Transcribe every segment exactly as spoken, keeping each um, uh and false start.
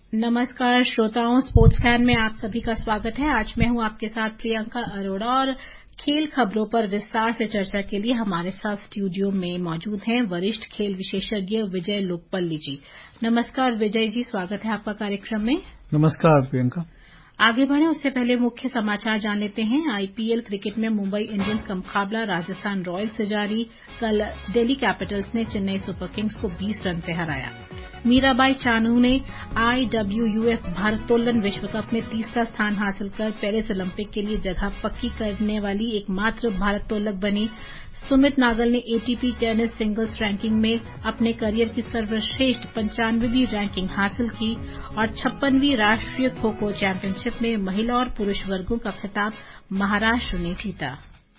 नमस्कार श्रोताओं, sports fan में आप सभी का स्वागत है। आज मैं हूं आपके साथ प्रियंका अरोड़ा और खेल खबरों पर विस्तार से चर्चा के लिए हमारे साथ स्टूडियो में मौजूद हैं वरिष्ठ खेल विशेषज्ञ विजय लोकपल्ली जी। नमस्कार विजय जी, स्वागत है आपका कार्यक्रम में। नमस्कार प्रियंका। आगे बढ़े उससे पहले मुख्य समाचार जान लेते हैं। आईपीएल क्रिकेट में मुंबई इंडियंस का मुकाबला राजस्थान रॉयल्स से जारी। कल दिल्ली कैपिटल्स ने चेन्नई सुपर किंग्स को बीस रन से हराया। मीराबाई चानू ने आईडब्ल्यूयूएफ भारोत्तोलन विश्व कप में तीसरा स्थान हासिल कर पेरिस ओलंपिक के लिए जगह पक्की करने वाली एकमात्र भारोत्तोलक बनी। सुमित नागल ने एटीपी टेनिस सिंगल्स रैंकिंग में अपने करियर की सर्वश्रेष्ठ पंचानवेवीं रैंकिंग हासिल की और छप्पनवीं राष्ट्रीय खो खो चैंपियनशिप में महिला और पुरुष वर्गों का खिताब महाराष्ट्र ने जीता।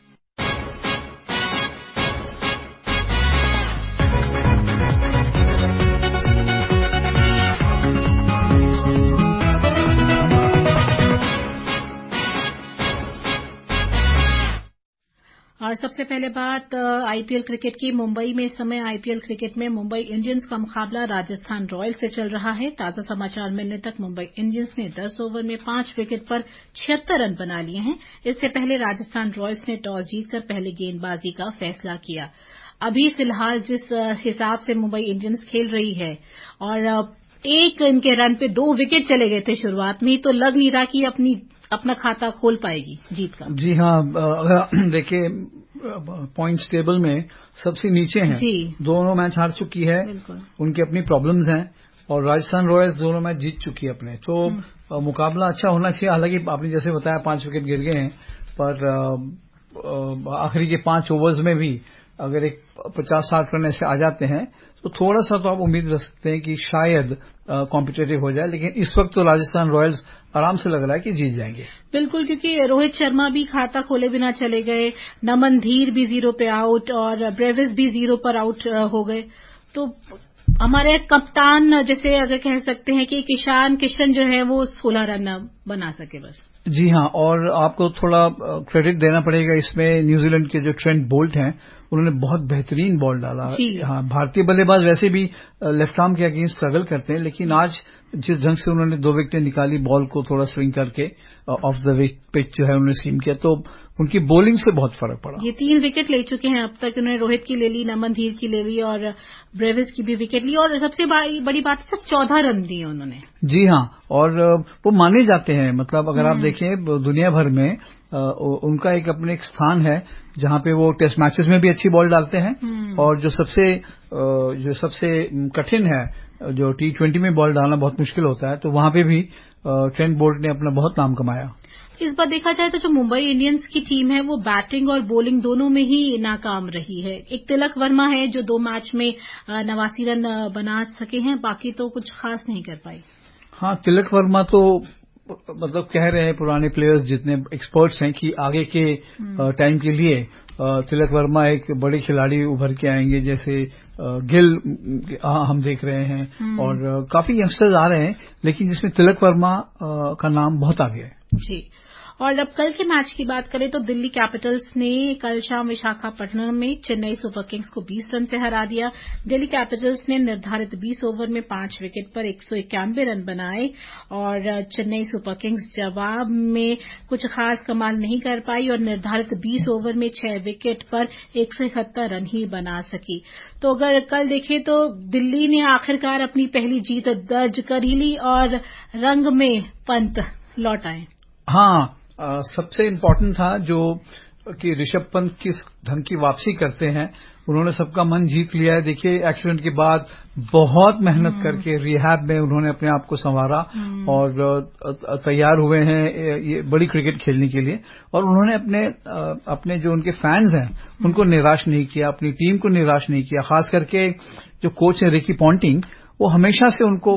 और सबसे पहले बात आईपीएल क्रिकेट की। मुंबई में इस समय आईपीएल क्रिकेट में मुंबई इंडियंस का मुकाबला राजस्थान रॉयल्स से चल रहा है। ताजा समाचार मिलने तक मुंबई इंडियंस ने दस ओवर में पांच विकेट पर छिहत्तर रन बना लिए हैं। इससे पहले राजस्थान रॉयल्स ने टॉस जीतकर पहले गेंदबाजी का फैसला किया। अभी फिलहाल जिस हिसाब से मुंबई इंडियंस खेल रही है और एक इनके रन पे दो विकेट चले गए थे शुरुआत में, तो लग नहीं रहा कि अपनी अपना खाता खोल पाएगी जीत का। जी हाँ, अगर देखिए पॉइंट्स टेबल में सबसे नीचे हैं जी। दोनों मैच हार चुकी है, उनकी अपनी प्रॉब्लम्स हैं और राजस्थान रॉयल्स दोनों मैच जीत चुकी है अपने। तो मुकाबला अच्छा होना चाहिए। हालांकि आपने जैसे बताया पांच विकेट गिर गए हैं, पर आखिरी के पांच ओवर्स में भी अगर एक पचास साठ रन ऐसे आ जाते हैं तो थोड़ा सा तो आप उम्मीद रख सकते हैं कि शायद कॉम्पिटिटिव हो जाए। लेकिन इस वक्त तो राजस्थान रॉयल्स आराम से लग रहा है कि जीत जाएंगे। बिल्कुल, क्योंकि रोहित शर्मा भी खाता खोले बिना चले गए, नमन धीर भी जीरो पे आउट और ब्रेविस भी जीरो पर आउट हो गए। तो हमारे कप्तान जैसे अगर कह सकते हैं कि ईशान किशन जो है वो सोलह रन बना सके बस। जी हाँ, और आपको थोड़ा क्रेडिट देना पड़ेगा इसमें। न्यूजीलैंड के जो ट्रेंट बोल्ट हैं उन्होंने बहुत बेहतरीन बॉल डाला। हाँ, भारतीय बल्लेबाज वैसे भी लेफ्ट आर्म के अगेंस्ट स्ट्रगल करते हैं, लेकिन आज जिस ढंग से उन्होंने दो विकेटें निकाली, बॉल को थोड़ा स्विंग करके ऑफ द पिच जो है उन्होंने सीम किया, तो उनकी बॉलिंग से बहुत फर्क पड़ा। ये तीन विकेट ले चुके हैं अब तक। उन्होंने रोहित की ले ली, नमन धीर की ले ली और ब्रेविस की भी विकेट ली। और सबसे बड़ी बात सिर्फ चौदह रन दिए उन्होंने। जी हाँ, और वो माने जाते हैं। मतलब अगर आप देखें दुनिया भर में उनका एक अपने एक स्थान है जहां पे वो टेस्ट मैचेस में भी अच्छी बॉल डालते हैं और जो सबसे जो सबसे कठिन है, जो टी ट्वेंटी में बॉल डालना बहुत मुश्किल होता है, तो वहां पे भी ट्रेंट बोल्ट ने अपना बहुत नाम कमाया। इस बार देखा जाए तो जो मुंबई इंडियंस की टीम है वो बैटिंग और बॉलिंग दोनों में ही नाकाम रही है। एक तिलक वर्मा है जो दो मैच में नवासी रन बना सके हैं, बाकी तो कुछ खास नहीं कर पाई। हाँ, तिलक वर्मा तो मतलब कह रहे हैं पुराने प्लेयर्स जितने एक्सपर्ट्स हैं कि आगे के टाइम के लिए तिलक वर्मा एक बड़े खिलाड़ी उभर के आएंगे। जैसे गिल हम देख रहे हैं और काफी यंगस्टर्स आ रहे हैं, लेकिन जिसमें तिलक वर्मा का नाम बहुत आगे है जी। और अब कल के मैच की बात करें तो दिल्ली कैपिटल्स ने कल शाम विशाखापट्टनम में चेन्नई सुपर किंग्स को बीस रन से हरा दिया। दिल्ली कैपिटल्स ने निर्धारित बीस ओवर में पांच विकेट पर एक सौ इक्यानवे रन बनाए और चेन्नई सुपर किंग्स जवाब में कुछ खास कमाल नहीं कर पाई और निर्धारित बीस ओवर में छह विकेट पर एक सौ इकहत्तर रन ही बना सकी। तो अगर कल देखें तो दिल्ली ने आखिरकार अपनी पहली जीत दर्ज कर ही ली और रंग में पंत लौट आए। हाँ, आ, सबसे इम्पोर्टेंट था जो कि ऋषभ पंत किस ढंग की वापसी करते हैं। उन्होंने सबका मन जीत लिया है। देखिए एक्सीडेंट के बाद बहुत मेहनत करके रिहैब में उन्होंने अपने आप को संवारा और तैयार हुए हैं ये बड़ी क्रिकेट खेलने के लिए। और उन्होंने अपने अपने जो उनके फैंस हैं उनको निराश नहीं किया, अपनी टीम को निराश नहीं किया। खास करके जो कोच है रिकी पॉन्टिंग, वो हमेशा से उनको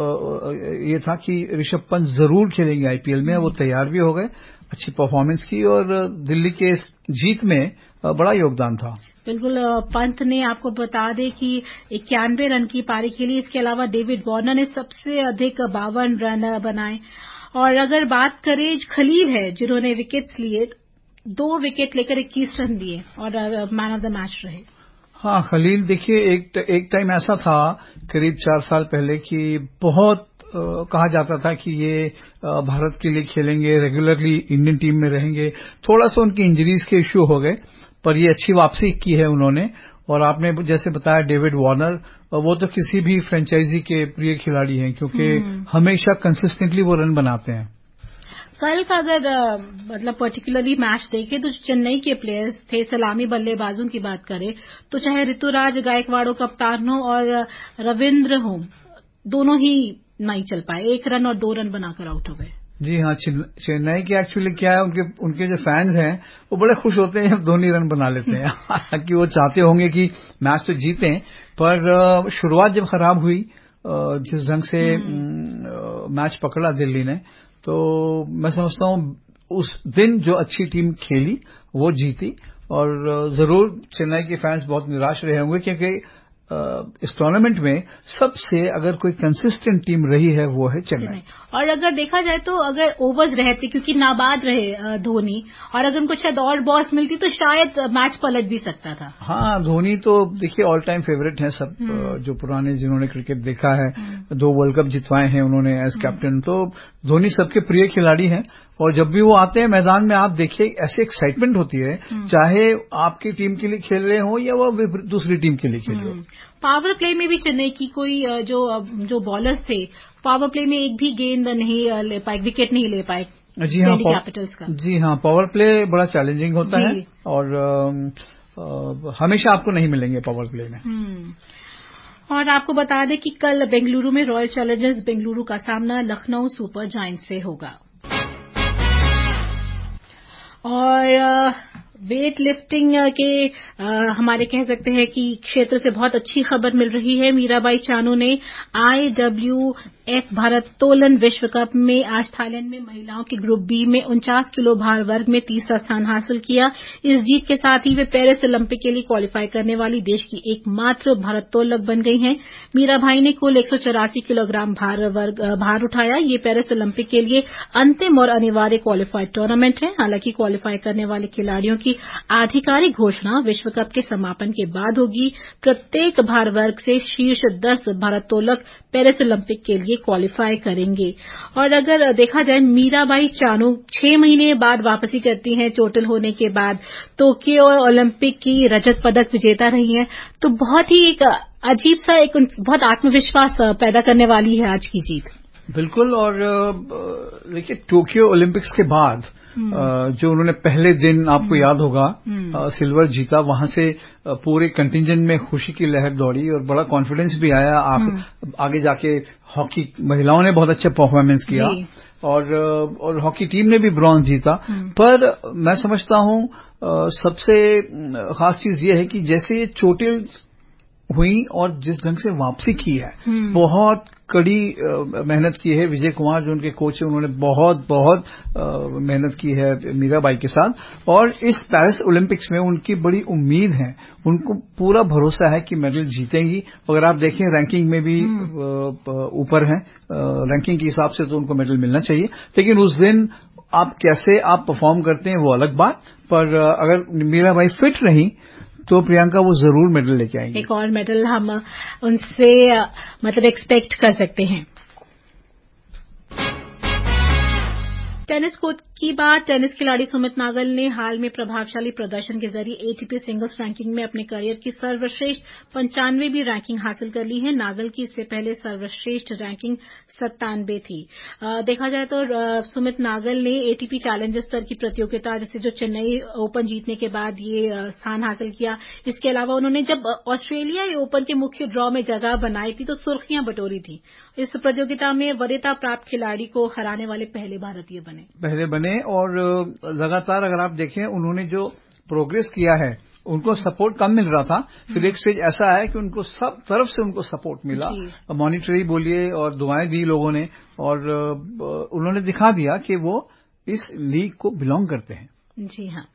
ये था कि ऋषभ पंत जरूर खेलेंगे आईपीएल में। वो तैयार भी हो गए, अच्छी परफॉर्मेंस की और दिल्ली के इस जीत में बड़ा योगदान था। बिल्कुल, पंत ने आपको बता दें कि इक्यानवे रन की पारी खेली। इसके अलावा डेविड वार्नर ने सबसे अधिक बावन रन बनाए। और अगर बात करें खलील है जिन्होंने विकेट्स लिए, दो विकेट लेकर इक्कीस रन दिए और मैन ऑफ द मैच रहे। हाँ, खलील देखिए एक एक टाइम ऐसा था करीब चार साल पहले कि बहुत कहा जाता था कि ये भारत के लिए खेलेंगे, रेगुलरली इंडियन टीम में रहेंगे। थोड़ा सा उनकी इंजरीज के इश्यू हो गए, पर ये अच्छी वापसी की है उन्होंने। और आपने जैसे बताया डेविड वार्नर, वो तो किसी भी फ्रेंचाइजी के प्रिय खिलाड़ी हैं, क्योंकि हमेशा कंसिस्टेंटली वो रन बनाते हैं। कल का अगर मतलब पर्टिकुलरली मैच देखें तो चेन्नई के प्लेयर्स थे, सलामी बल्लेबाजों की बात करें तो चाहे ऋतुराज गायकवाड़ कप्तान हो और रविंद्र हो, दोनों ही नहीं चल पाए, एक रन और दो रन बनाकर आउट हो गए। जी हाँ, चेन्नई के एक्चुअली क्या है, उनके उनके जो फैंस हैं वो बड़े खुश होते हैं जब धोनी रन बना लेते हैं। हालांकि वो चाहते होंगे कि मैच तो जीतें, पर शुरुआत जब खराब हुई, जिस ढंग से मैच पकड़ा दिल्ली ने, तो मैं समझता हूँ उस दिन जो अच्छी टीम खेली वो जीती। और जरूर चेन्नई के फैंस बहुत निराश रहे होंगे, क्योंकि इस टूर्नामेंट में सबसे अगर कोई कंसिस्टेंट टीम रही है वो है चेन्नई। और अगर देखा जाए तो अगर ओवर्स रहते, क्योंकि नाबाद रहे धोनी, और अगर उनको शायद और बॉस मिलती तो शायद मैच पलट भी सकता था। हाँ, धोनी तो देखिए ऑल टाइम फेवरेट है सब जो पुराने जिन्होंने क्रिकेट देखा है, दो वर्ल्ड कप जितवाए हैं उन्होंने एज कैप्टन, तो धोनी सबके प्रिय खिलाड़ी हैं। और जब भी वो आते हैं मैदान में, आप देखिए ऐसी एक्साइटमेंट होती है, चाहे आपकी टीम के लिए खेल रहे हो या वो दूसरी टीम के लिए खेल रहे हो। पावर प्ले में भी चेन्नई की कोई जो जो बॉलर्स थे, पावर प्ले में एक भी गेंद नहीं ले पाए, विकेट नहीं ले पाए। जी हाँ, कैपिटल्स का जी हाँ, पावर प्ले बड़ा चैलेंजिंग होता है और आ, आ, हमेशा आपको नहीं मिलेंगे पावर प्ले में। और आपको बता दें कि कल बेंगलुरु में रॉयल चैलेंजर्स बेंगलुरु का सामना लखनऊ सुपर जायंट्स से होगा। और वेट लिफ्टिंग के आ, हमारे कह सकते हैं कि क्षेत्र से बहुत अच्छी खबर मिल रही है। मीराबाई चानू ने आईडब्ल्यूएफ भारोत्तोलन विश्व कप में आज थाईलैंड में महिलाओं के ग्रुप बी में उनचास किलो भार वर्ग में तीसरा स्थान हासिल किया। इस जीत के साथ ही वे पेरिस ओलंपिक के लिए क्वालिफाई करने वाली देश की एकमात्र भारोत्तोलक बन गई हैं। मीराबाई ने कुल एक सौ चौरासी किलोग्राम भार वर्ग भार उठाया। ये पेरिस ओलंपिक के लिए अंतिम और अनिवार्य क्वालिफाइड टूर्नामेंट है। हालांकि क्वालिफाई करने वाले खिलाड़ियों की आधिकारिक घोषणा विश्व कप के समापन के बाद होगी। प्रत्येक भार वर्ग से शीर्ष दस भारोत्तोलक पेरिस ओलंपिक के लिए क्वालिफाई करेंगे। और अगर देखा जाए, मीराबाई चानू छह महीने बाद वापसी करती हैं चोटिल होने के बाद। टोक्यो ओलंपिक की रजत पदक विजेता रही हैं, तो बहुत ही एक अजीब सा, एक बहुत आत्मविश्वास पैदा करने वाली है आज की जीत। बिल्कुल। और देखिए, टोक्यो ओलंपिक्स के बाद जो उन्होंने पहले दिन, आपको याद होगा, सिल्वर जीता, वहां से पूरे कंटिंजेंट में खुशी की लहर दौड़ी और बड़ा कॉन्फिडेंस भी आया। आप आगे जाके हॉकी महिलाओं ने बहुत अच्छा परफॉर्मेंस किया और और हॉकी टीम ने भी ब्रॉन्ज जीता। पर मैं समझता हूं सबसे खास चीज ये है कि जैसे ये चोटिल हुई और जिस ढंग से वापसी की है, बहुत कड़ी मेहनत की है। विजय कुमार जो उनके कोच है, उन्होंने बहुत बहुत मेहनत की है मीराबाई के साथ। और इस पेरिस ओलंपिक्स में उनकी बड़ी उम्मीद है, उनको पूरा भरोसा है कि मेडल जीतेंगी। अगर आप देखें रैंकिंग में भी ऊपर हैं, रैंकिंग के हिसाब से तो उनको मेडल मिलना चाहिए। लेकिन उस दिन आप कैसे आप परफॉर्म करते हैं वो अलग बात, पर अगर मीराबाई फिट रही तो प्रियंका वो जरूर मेडल लेके आएंगे। एक और मेडल हम उनसे मतलब एक्सपेक्ट कर सकते हैं। टेनिस कोर्ट की बात, टेनिस खिलाड़ी सुमित नागल ने हाल में प्रभावशाली प्रदर्शन के जरिए एटीपी सिंगल्स रैंकिंग में अपने करियर की सर्वश्रेष्ठ पंचानवेवीं रैंकिंग हासिल कर ली है। नागल की इससे पहले सर्वश्रेष्ठ रैंकिंग सत्तानवे थी। आ, देखा जाए तो आ, सुमित नागल ने एटीपी चैलेंजर स्तर की प्रतियोगिता, जैसे जो चेन्नई ओपन जीतने के बाद ये आ, स्थान हासिल किया। इसके अलावा उन्होंने जब ऑस्ट्रेलिया ओपन के मुख्य ड्रॉ में जगह बनाई थी तो सुर्खियां बटोरी थी। इस प्रतियोगिता में वरीयता प्राप्त खिलाड़ी को हराने वाले पहले भारतीय बने पहले बने और लगातार अगर आप देखें उन्होंने जो प्रोग्रेस किया है, उनको सपोर्ट कम मिल रहा था। फिर एक स्टेज ऐसा है कि उनको सब तरफ से उनको सपोर्ट मिला, मॉनिटरी बोलिए और दुआएं दी लोगों ने, और उन्होंने दिखा दिया कि वो इस लीग को बिलोंग करते हैं। जी हाँ।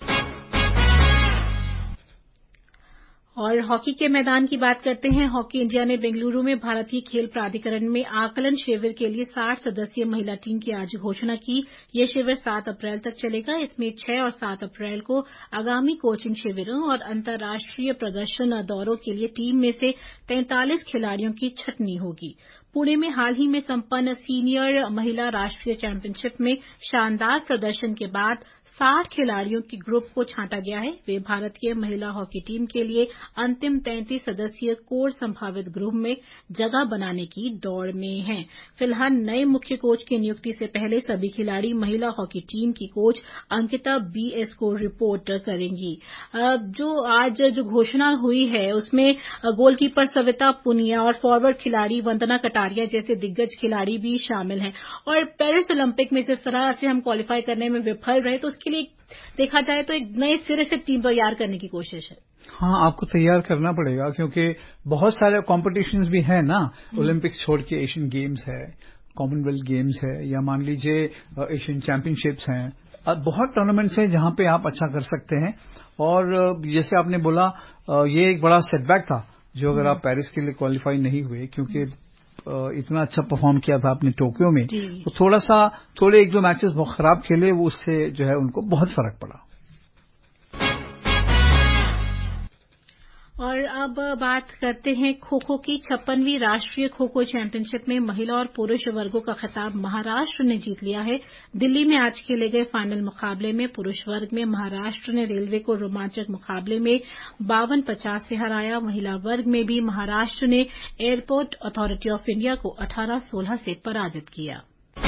और हॉकी के मैदान की बात करते हैं। हॉकी इंडिया ने बेंगलुरु में भारतीय खेल प्राधिकरण में आकलन शिविर के लिए साठ सदस्यीय महिला टीम की आज घोषणा की। यह शिविर सात अप्रैल तक चलेगा। इसमें छह और सात अप्रैल को आगामी कोचिंग शिविरों और अंतर्राष्ट्रीय प्रदर्शन दौरों के लिए टीम में से तैंतालीस खिलाड़ियों की छंटनी होगी। पुणे में हाल ही में संपन्न सीनियर महिला राष्ट्रीय चैंपियनशिप में शानदार प्रदर्शन के बाद साठ खिलाड़ियों के ग्रुप को छांटा गया है। वे भारत के महिला हॉकी टीम के लिए अंतिम तैंतीस सदस्यीय कोर संभावित ग्रुप में जगह बनाने की दौड़ में हैं। फिलहाल नए मुख्य कोच की नियुक्ति से पहले सभी खिलाड़ी महिला हॉकी टीम की कोच अंकिता बीएस को रिपोर्ट करेंगी। जो आज जो घोषणा हुई है उसमें गोलकीपर सविता पुनिया और फॉरवर्ड खिलाड़ी वंदना कटारिया जैसे दिग्गज खिलाड़ी भी शामिल हैं। और पेरिस ओलंपिक में जिस तरह से हम क्वालिफाई करने में विफल रहे तो उसके लिए देखा जाए तो एक नए सिरे से टीम तैयार करने की कोशिश है। हाँ, आपको तैयार करना पड़ेगा क्योंकि बहुत सारे कॉम्पिटिशन्स भी हैं ना। ओलंपिक्स छोड़ के एशियन गेम्स है, कॉमनवेल्थ गेम्स है, या मान लीजिए एशियन चैंपियनशिप्स हैं। बहुत टूर्नामेंट्स हैं जहां पे आप अच्छा कर सकते हैं। और जैसे आपने बोला, ये एक बड़ा सेटबैक था जो अगर आप पेरिस के लिए क्वालिफाई नहीं हुए, क्योंकि इतना अच्छा परफॉर्म किया था आपने टोक्यो में, तो थोड़ा सा थोड़े एक दो मैचेस बहुत खराब खेले, वो उससे जो है उनको बहुत फर्क पड़ा। और अब बात करते हैं खो खो की। छप्पनवीं राष्ट्रीय खो खो चैंपियनशिप में महिला और पुरुष वर्गों का खिताब महाराष्ट्र ने जीत लिया है। दिल्ली में आज खेले गए फाइनल मुकाबले में पुरुष वर्ग में महाराष्ट्र ने रेलवे को रोमांचक मुकाबले में बावन पचास से हराया। महिला वर्ग में भी महाराष्ट्र ने एयरपोर्ट अथॉरिटी ऑफ इंडिया को अठारह सोलह से पराजित किया।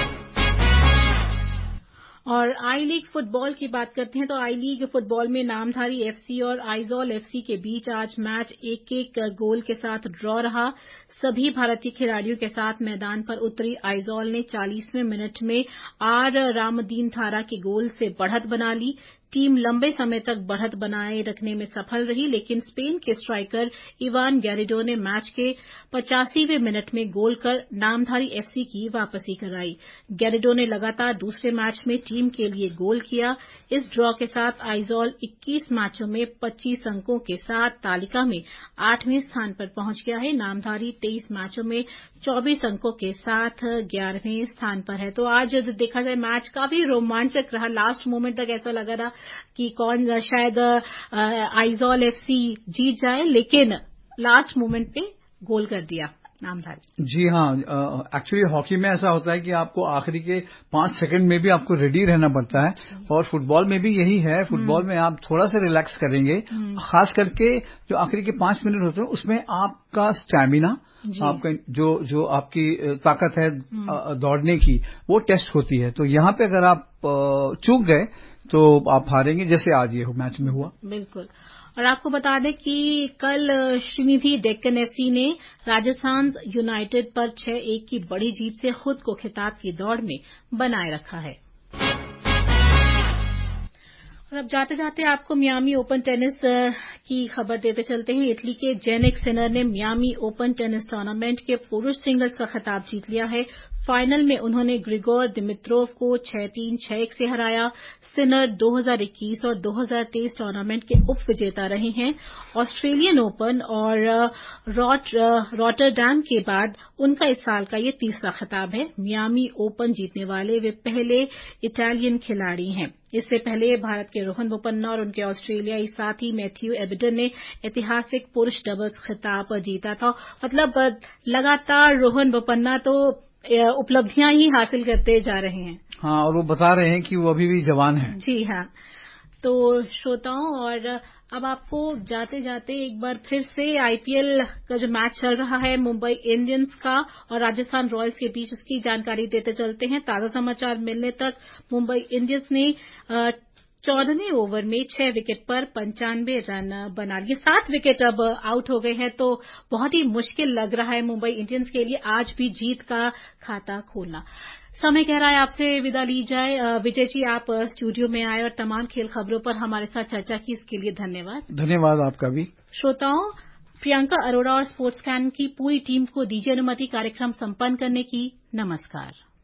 और आई लीग फुटबॉल की बात करते हैं तो आई लीग फुटबॉल में नामधारी एफसी और आइजॉल एफसी के बीच आज मैच एक एक गोल के साथ ड्रॉ रहा। सभी भारतीय खिलाड़ियों के साथ मैदान पर उतरी आइजॉल ने चालीसवें मिनट में आर रामदीन थारा के गोल से बढ़त बना ली। टीम लंबे समय तक बढ़त बनाए रखने में सफल रही, लेकिन स्पेन के स्ट्राइकर इवान गैरिडो ने मैच के पचासीवें मिनट में गोल कर नामधारी एफसी की वापसी कराई। गैरिडो ने लगातार दूसरे मैच में टीम के लिए गोल किया। इस ड्रॉ के साथ आइजॉल इक्कीस मैचों में पच्चीस अंकों के साथ तालिका में आठवें स्थान पर पहुंच गया है। नामधारी तेईस मैचों में चौबीस अंकों के साथ ग्यारहवें स्थान पर है। तो आज देखा जाए मैच काफी रोमांचक रहा। लास्ट मोमेंट तक ऐसा लगा था कि कौन शायद आइजॉल एफसी जीत जाए, लेकिन लास्ट मोमेंट पे गोल कर दिया नामधारी। जी हाँ, एक्चुअली हॉकी में ऐसा होता है कि आपको आखिरी के पांच सेकंड में भी आपको रेडी रहना पड़ता है, और फुटबॉल में भी यही है। फुटबॉल में आप थोड़ा सा रिलैक्स करेंगे, खास करके जो आखिरी के पांच मिनट होते हैं उसमें आपका स्टैमिना, आपका जो जो आपकी ताकत है दौड़ने की, वो टेस्ट होती है। तो यहाँ पे अगर आप चूक गए तो आप हारेंगे, जैसे आज ये मैच में हुआ। बिल्कुल। और आपको बता दें कि कल श्रीनिधि डेक्कन एफसी ने राजस्थान यूनाइटेड पर छह एक की बड़ी जीत से खुद को खिताब की दौड़ में बनाए रखा है। और अब जाते जाते आपको मियामी ओपन टेनिस की खबर देते चलते हैं। इटली के जेनिक सिनर ने मियामी ओपन टेनिस टूर्नामेंट के पुरुष सिंगल्स का खिताब जीत लिया है। फाइनल में उन्होंने ग्रिगोर दिमित्रोव को छह तीन छह एक से हराया। सिनर दो हज़ार इक्कीस और दो हज़ार तेईस टूर्नामेंट के उप विजेता रहे हैं। ऑस्ट्रेलियन ओपन और रॉट रॉटरडैम के बाद उनका इस साल का ये तीसरा खिताब है। मियामी ओपन जीतने वाले वे पहले इटालियन खिलाड़ी हैं। इससे पहले भारत के रोहन बोपन्ना और उनके ऑस्ट्रेलियाई साथी मैथ्यू एबडन ने ऐतिहासिक पुरुष डबल्स खिताब जीता था। मतलब लगातार रोहन बोपन्ना तो उपलब्धियां ही हासिल करते जा रहे हैं। हाँ, और वो बता रहे हैं कि वो अभी भी जवान हैं। जी हाँ। तो श्रोताओं, और अब आपको जाते जाते एक बार फिर से आईपीएल का जो मैच चल रहा है मुंबई इंडियंस का और राजस्थान रॉयल्स के बीच, उसकी जानकारी देते चलते हैं। ताजा समाचार मिलने तक मुंबई इंडियंस ने चौदहवें ओवर में छह विकेट पर पंचानवे रन बना लिए। सात विकेट अब आउट हो गए हैं, तो बहुत ही मुश्किल लग रहा है मुंबई इंडियंस के लिए आज भी जीत का खाता खोलना। समय कह रहा है आपसे विदा ली जाए। विजय जी, आप स्टूडियो में आए और तमाम खेल खबरों पर हमारे साथ चर्चा की, इसके लिए धन्यवाद। धन्यवाद आपका भी। श्रोताओं, प्रियंका अरोड़ा और स्पोर्ट्स कैन की पूरी टीम को दीजिए अनुमति कार्यक्रम संपन्न करने की। नमस्कार।